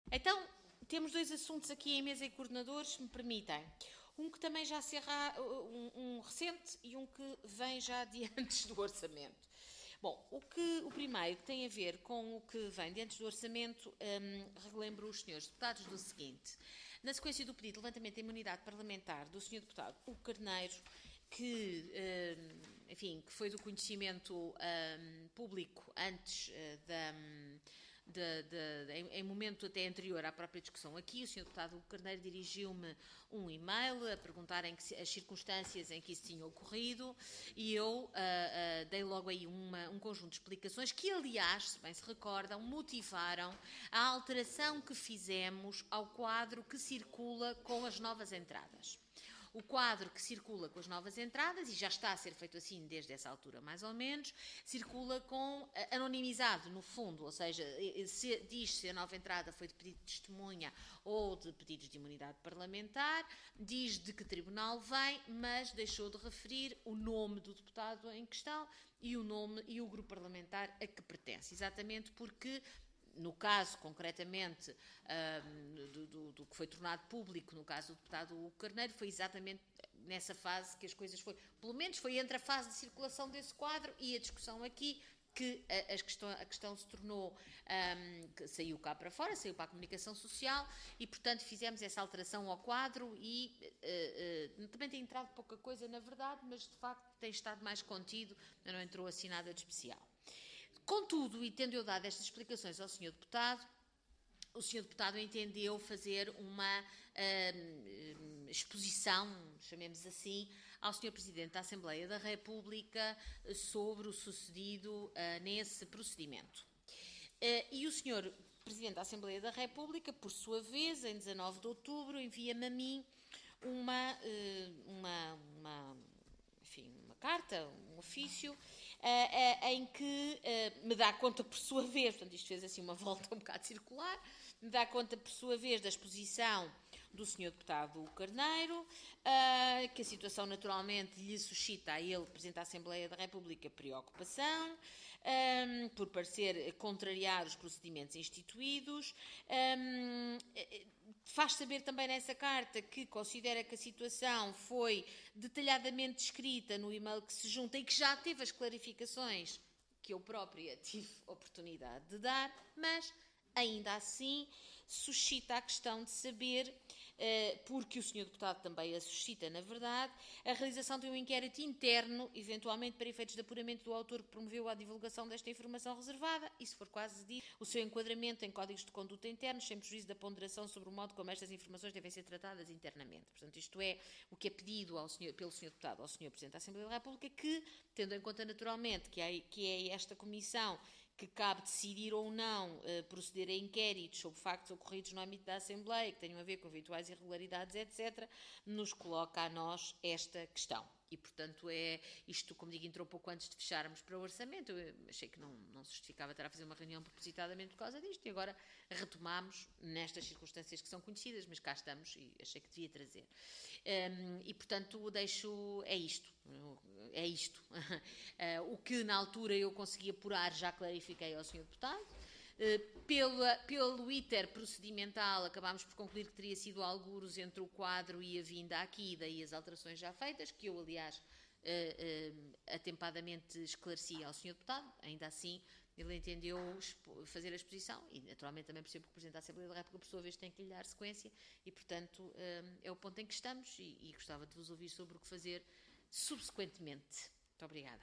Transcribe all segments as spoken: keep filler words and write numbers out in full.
Então, temos dois assuntos aqui em mesa e coordenadores, se me permitem. Um que também já se erra, um, um recente e um que vem já de antes do orçamento. Bom, o, que, o primeiro que tem a ver com o que vem de antes do orçamento, um, relembro os senhores deputados do seguinte. Na sequência do pedido de levantamento da imunidade parlamentar do senhor deputado Hugo Carneiro, que, um, enfim, que foi do conhecimento um, público antes uh, da... Um, De, de, de, em, em momento até anterior à própria discussão aqui, o senhor deputado Hugo Carneiro dirigiu-me um e-mail a perguntar em que, as circunstâncias em que isso tinha ocorrido e eu uh, uh, dei logo aí uma, um conjunto de explicações que, aliás, se bem se recordam, motivaram a alteração que fizemos ao quadro que circula com as novas entradas. O quadro que circula com as novas entradas, e já está a ser feito assim desde essa altura mais ou menos, circula com anonimizado no fundo, ou seja, se, diz se a nova entrada foi de pedido de testemunha ou de pedidos de imunidade parlamentar, diz de que tribunal vem, mas deixou de referir o nome do deputado em questão e o nome e o grupo parlamentar a que pertence, exatamente porque... No caso, concretamente, um, do, do, do que foi tornado público, no caso do deputado Hugo Carneiro, foi exatamente nessa fase que as coisas foi, pelo menos foi entre a fase de circulação desse quadro e a discussão aqui, que a, a, questão, a questão se tornou, um, que saiu cá para fora, saiu para a comunicação social e, portanto, fizemos essa alteração ao quadro e uh, uh, também tem entrado pouca coisa, na verdade, mas, de facto, tem estado mais contido, não entrou assim nada de especial. Contudo, e tendo eu dado estas explicações ao senhor Deputado, o senhor Deputado entendeu fazer uma uh, exposição, chamemos assim, ao senhor Presidente da Assembleia da República sobre o sucedido uh, nesse procedimento. Uh, e o senhor Presidente da Assembleia da República, por sua vez, em dezanove de outubro, envia-me a mim uma, uh, uma, uma, enfim, uma carta, um ofício, Uh, uh, em que uh, me dá conta por sua vez, portanto isto fez assim uma volta um bocado circular, me dá conta por sua vez da exposição do senhor Deputado Carneiro, uh, que a situação naturalmente lhe suscita a ele, Presidente da Assembleia da República, preocupação, um, por parecer contrariar os procedimentos instituídos. Um, Faz saber também nessa carta que considera que a situação foi detalhadamente descrita no e-mail que se junta e que já teve as clarificações que eu própria tive oportunidade de dar, mas ainda assim suscita a questão de saber, porque o senhor Deputado também a suscita, na verdade, a realização de um inquérito interno, eventualmente para efeitos de apuramento do autor que promoveu a divulgação desta informação reservada, e se for quase dito, o seu enquadramento em códigos de conduta internos, sem prejuízo da ponderação sobre o modo como estas informações devem ser tratadas internamente. Portanto, isto é o que é pedido ao senhor, pelo senhor Deputado ao senhor Presidente da Assembleia da República, que, tendo em conta naturalmente que é, que é esta comissão que cabe decidir ou não uh, proceder a inquéritos sobre factos ocorridos no âmbito da Assembleia, que tenham a ver com eventuais irregularidades, etcétera, nos coloca a nós esta questão. E, portanto, é isto, como digo, entrou pouco antes de fecharmos para o orçamento. Eu achei que não, não se justificava estar a fazer uma reunião propositadamente por causa disto, e agora retomamos nestas circunstâncias que são conhecidas, mas cá estamos e achei que devia trazer. Um, e, portanto, deixo, é isto, é isto. uh, o que na altura eu consegui apurar, já clarifiquei ao senhor Deputado. Uh, pela, pelo iter procedimental, acabámos por concluir que teria sido alguros entre o quadro e a vinda aqui, daí as alterações já feitas, que eu, aliás, uh, uh, atempadamente esclareci ao senhor Deputado. Ainda assim, ele entendeu fazer a exposição e, naturalmente, também percebo que o Presidente da Assembleia da República, por sua vez, tem que lhe dar sequência e, portanto, uh, é o ponto em que estamos e, e gostava de vos ouvir sobre o que fazer subsequentemente. Muito obrigada.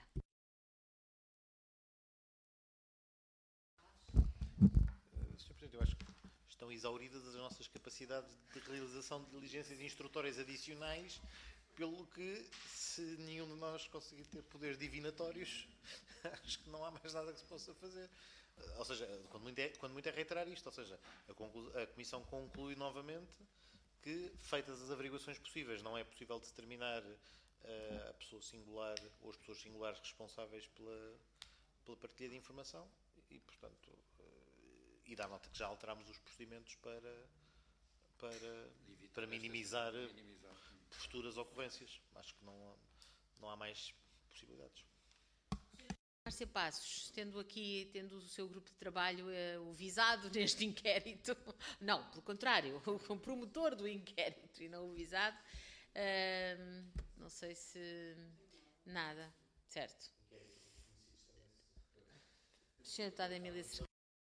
senhor Presidente, eu acho que estão exauridas as nossas capacidades de realização de diligências instrutórias adicionais, pelo que, se nenhum de nós conseguir ter poderes divinatórios, acho que não há mais nada que se possa fazer. Ou seja, quando muito é, quando muito é reiterar isto, ou seja, a, conclu, a Comissão conclui novamente que, feitas as averiguações possíveis, não é possível determinar uh, a pessoa singular ou as pessoas singulares responsáveis pela, pela partilha de informação e, portanto, e dá nota que já alterámos os procedimentos para, para, para minimizar, minimizar futuras ocorrências. Acho que não há, não há mais possibilidades. Márcia Passos, tendo aqui, tendo o seu grupo de trabalho eh, o visado neste inquérito, não, pelo contrário, o promotor do inquérito e não o visado, uh, não sei se... nada, certo. senhora Deputada Emília Cerqueira.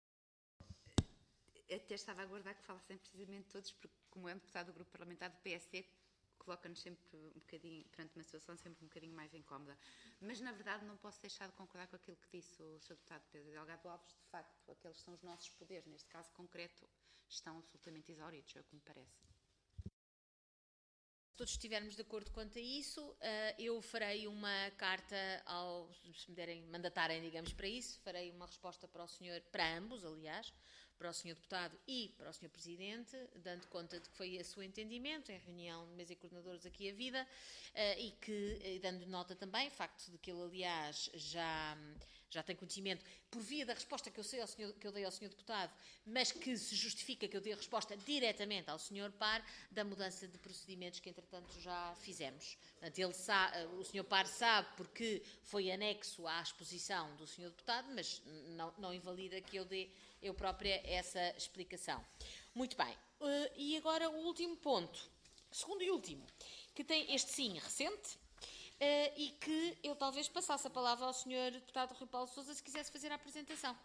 Até estava a aguardar que falassem precisamente todos, porque como é um deputado do grupo parlamentar do P S D, coloca-nos sempre um bocadinho, perante uma situação sempre um bocadinho mais incómoda. Mas, na verdade, não posso deixar de concordar com aquilo que disse o senhor Deputado Pedro Delgado Alves. De facto, aqueles são os nossos poderes. Neste caso concreto, estão absolutamente exauridos, é o que me parece. Se todos estivermos de acordo quanto a isso, eu farei uma carta, ao, se me derem, mandatarem, digamos, para isso, farei uma resposta para o senhor, para ambos, aliás, para o senhor Deputado e para o senhor Presidente, dando conta de que foi esse o entendimento, em reunião de mesa e coordenadores aqui a vida, e que, e dando nota também, facto de que ele, aliás, já, já tem conhecimento, por via da resposta que eu, sei ao senhor, que eu dei ao senhor Deputado, mas que se justifica que eu dei a resposta diretamente ao senhor Par, da mudança de procedimentos que, entretanto, já fizemos. Portanto, ele sabe, o senhor Par sabe porque foi anexo à exposição do senhor Deputado, mas não, não invalida que eu dê eu própria essa explicação. Muito bem. Uh, e agora o último ponto, segundo e último, que tem este sim recente, uh, e que eu talvez passasse a palavra ao senhor Deputado Rui Paulo Sousa se quisesse fazer a apresentação.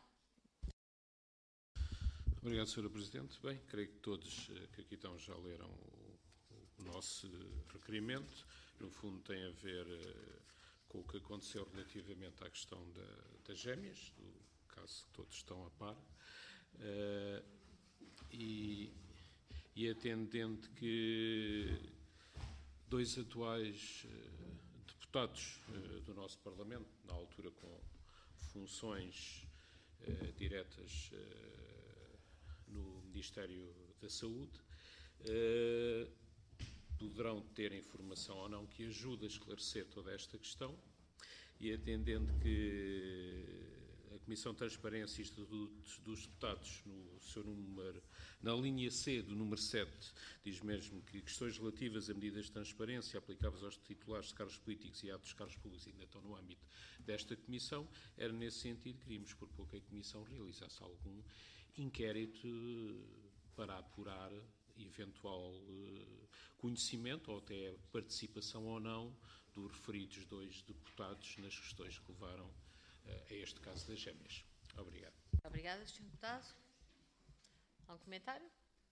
Obrigado, senhora Presidente. Bem, creio que todos que aqui estão já leram o, o nosso requerimento. No fundo tem a ver uh, com o que aconteceu relativamente à questão da, das gêmeas, do caso que todos estão a par. Uh, e, e atendendo que dois atuais uh, deputados uh, do nosso Parlamento, na altura com funções uh, diretas uh, no Ministério da Saúde, uh, poderão ter informação ou não que ajude a esclarecer toda esta questão, e atendendo que a Comissão de Transparência e Estatutos dos Deputados, no seu número, na linha C do número sete, diz mesmo que questões relativas a medidas de transparência aplicáveis aos titulares de cargos políticos e a outros cargos públicos ainda estão no âmbito desta Comissão. Era nesse sentido que queríamos propor que a Comissão realizasse algum inquérito para apurar eventual conhecimento ou até participação ou não dos referidos dois deputados nas questões que levaram a este caso das gêmeas. Obrigado. Obrigada, senhor Deputado. Algum comentário?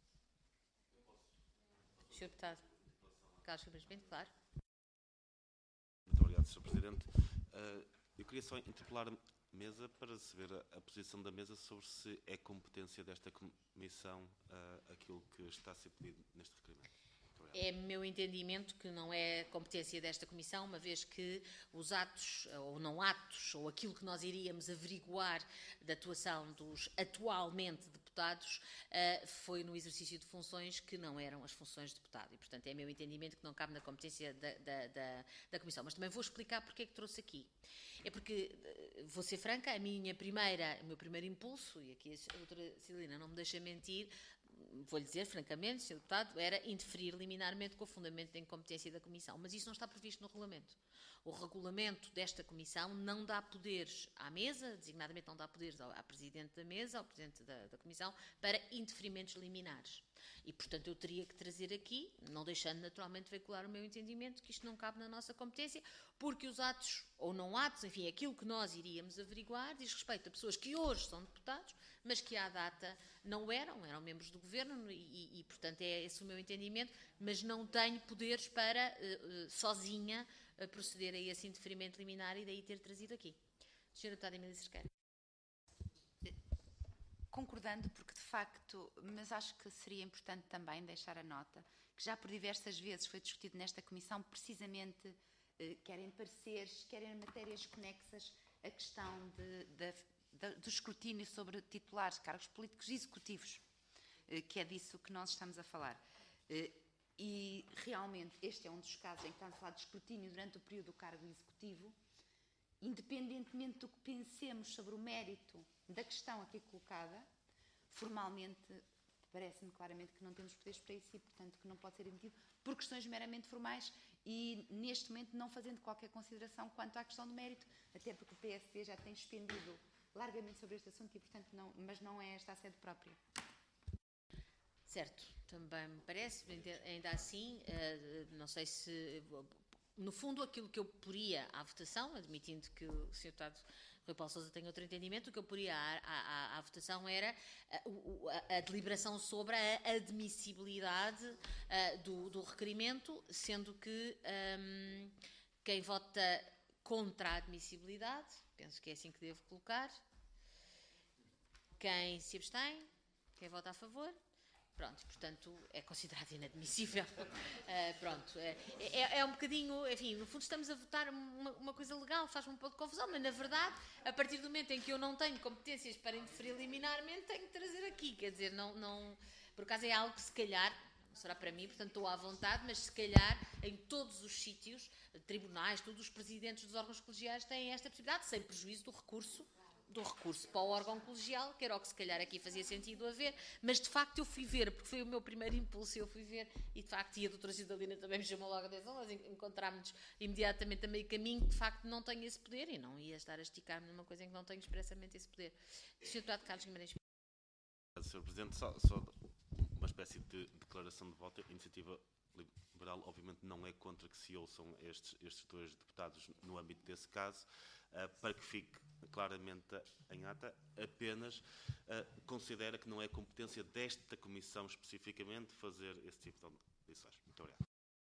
senhor Deputado Carlos Fibras Pinto, claro. Muito obrigado, senhor Presidente. Uh, eu queria só interpelar a mesa para saber a, a posição da mesa sobre se é competência desta Comissão uh, aquilo que está a ser pedido neste requerimento. É meu entendimento que não é competência desta Comissão, uma vez que os atos, ou não atos, ou aquilo que nós iríamos averiguar da atuação dos atualmente deputados, uh, foi no exercício de funções que não eram as funções de deputado. E, portanto, é meu entendimento que não cabe na competência da, da, da, da Comissão. Mas também vou explicar porque é que trouxe aqui. É porque, vou ser franca, a minha primeira, o meu primeiro impulso, e aqui a doutora Cidalina não me deixa mentir, vou-lhe dizer, francamente, senhor Deputado, era interferir liminarmente com o fundamento da incompetência da Comissão. Mas isso não está previsto no regulamento. O regulamento desta Comissão não dá poderes à mesa, designadamente não dá poderes ao, à Presidente da mesa, ao Presidente da, da Comissão, para interferimentos liminares. E, portanto, eu teria que trazer aqui, não deixando naturalmente veicular o meu entendimento, que isto não cabe na nossa competência, porque os atos, ou não atos, enfim, aquilo que nós iríamos averiguar, diz respeito a pessoas que hoje são deputados, mas que à data não eram, eram membros do Governo, e, e portanto, é esse o meu entendimento, mas não tenho poderes para, uh, uh, sozinha, uh, proceder a esse interferimento liminar e daí ter trazido aqui. senhora Deputada Emília Cerqueira. Concordando, porque de facto, mas acho que seria importante também deixar a nota, que já por diversas vezes foi discutido nesta Comissão, precisamente, eh, quer em pareceres, quer em matérias conexas, a questão de, de, de, do escrutínio sobre titulares de cargos políticos executivos, eh, que é disso que nós estamos a falar. Eh, e realmente este é um dos casos em que estamos a falar de escrutínio durante o período do cargo executivo, independentemente do que pensemos sobre o mérito da questão aqui colocada, formalmente parece-me claramente que não temos poderes para isso e, portanto, que não pode ser emitido por questões meramente formais e, neste momento, não fazendo qualquer consideração quanto à questão do mérito, até porque o P S D já tem expendido largamente sobre este assunto, e, portanto, não, mas não é esta a sede própria. Certo, também me parece, ainda assim, não sei se, no fundo, aquilo que eu poria à votação, admitindo que o senhor Deputado Rui Paulo Sousa tenha outro entendimento, o que eu poria à, à, à votação era a, a, a deliberação sobre a admissibilidade uh, do, do requerimento, sendo que um, quem vota contra a admissibilidade, penso que é assim que devo colocar, quem se abstém, quem vota a favor, pronto, portanto, é considerado inadmissível. Uh, pronto, é, é, é um bocadinho, enfim, no fundo estamos a votar uma, uma coisa legal, faz-me um pouco de confusão, mas na verdade, a partir do momento em que eu não tenho competências para interferir liminarmente, tenho que trazer aqui, quer dizer, não, não, por acaso é algo que se calhar, não será para mim, portanto estou à vontade, mas se calhar em todos os sítios, tribunais, todos os presidentes dos órgãos colegiais têm esta possibilidade, sem prejuízo do recurso, do recurso para o órgão colegial, que era o que se calhar aqui fazia sentido haver, mas de facto eu fui ver, porque foi o meu primeiro impulso, eu fui ver, e de facto, e a doutora Cidadina também me chamou logo a atenção, nós encontrámos-nos imediatamente a meio caminho, de facto não tenho esse poder, e não ia estar a esticar-me numa coisa em que não tenho expressamente esse poder. senhor Deputado Carlos Guimarães. senhor Presidente, só, só uma espécie de declaração de voto. A Iniciativa Liberal, obviamente, não é contra que se ouçam estes, estes dois deputados no âmbito desse caso, uh, para que fique claramente em ata, apenas uh, considera que não é competência desta Comissão especificamente fazer esse tipo de decisões. Muito obrigado.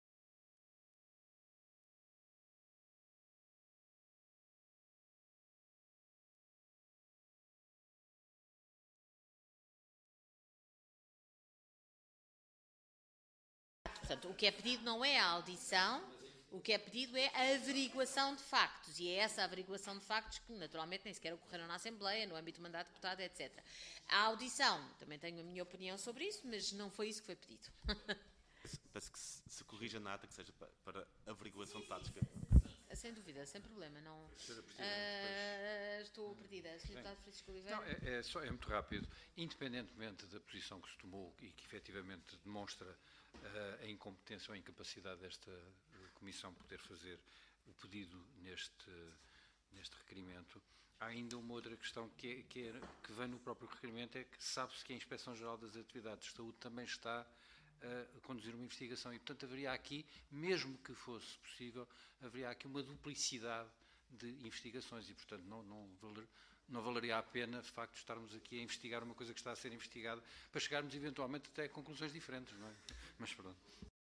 Portanto, o que é pedido não é a audição, o que é pedido é a averiguação de factos, e é essa averiguação de factos que naturalmente nem sequer ocorreram na Assembleia, no âmbito do mandato de deputado, etcétera. A audição, também tenho a minha opinião sobre isso, mas não foi isso que foi pedido. Peço que se, se corrija na ata, que seja para, para averiguação de fatos. Sem dúvida, sem problema. Não, uh, estou perdida. senhor Deputado Francisco Oliveira. Não, é, é, só, é muito rápido. Independentemente da posição que se tomou e que efetivamente demonstra uh, a incompetência ou a incapacidade desta Comissão poder fazer o pedido neste, neste requerimento, há ainda uma outra questão que, é, que, é, que vem no próprio requerimento, é que sabe-se que a Inspeção-Geral das Atividades de Saúde também está a conduzir uma investigação e, portanto, haveria aqui, mesmo que fosse possível, haveria aqui uma duplicidade de investigações e, portanto, não, não, valer, não valeria a pena, de facto, estarmos aqui a investigar uma coisa que está a ser investigada para chegarmos, eventualmente, até a conclusões diferentes, não é? Mas pronto.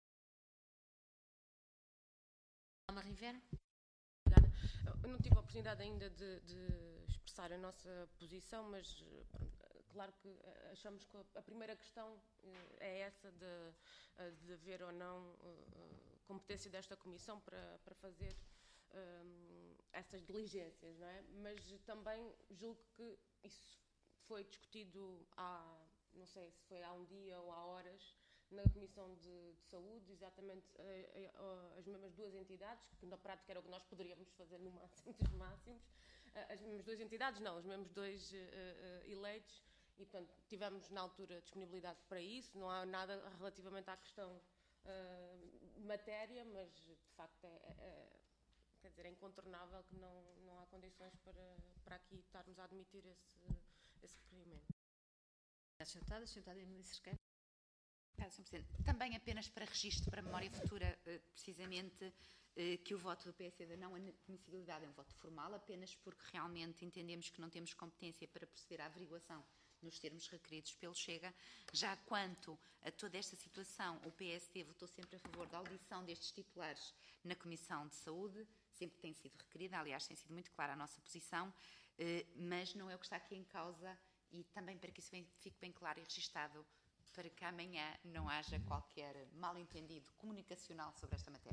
Alma Rivera. Eu não tive a oportunidade ainda de, de expressar a nossa posição, mas pronto, claro que achamos que a primeira questão é essa de, de haver ou não competência desta Comissão para, para fazer um, essas diligências, não é? Mas também julgo que isso foi discutido há, não sei se foi há um dia ou há horas, na Comissão de, de Saúde, exatamente uh, uh, as mesmas duas entidades, que na prática era o que nós poderíamos fazer no máximo dos máximos, uh, as mesmas duas entidades, não, os mesmos dois uh, uh, eleitos, e portanto tivemos na altura disponibilidade para isso, não há nada relativamente à questão uh, matéria, mas de facto é, é, quer dizer, é incontornável que não, não há condições para, para aqui estarmos a admitir esse, esse requerimento. senhora Deputada, senhora Deputada Emília Cerqueira. Também apenas para registro, para memória futura, precisamente que o voto do P S D não é admissibilidade, é um voto formal, apenas porque realmente entendemos que não temos competência para proceder à averiguação nos termos requeridos pelo Chega. Já quanto a toda esta situação, o P S D votou sempre a favor da audição destes titulares na Comissão de Saúde, sempre tem sido requerida, aliás, tem sido muito clara a nossa posição, mas não é o que está aqui em causa, e também para que isso fique bem claro e registado, para que amanhã não haja qualquer mal-entendido comunicacional sobre esta matéria.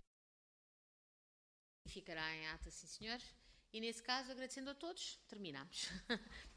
Ficará em ata, sim senhor. E nesse caso, agradecendo a todos, terminamos.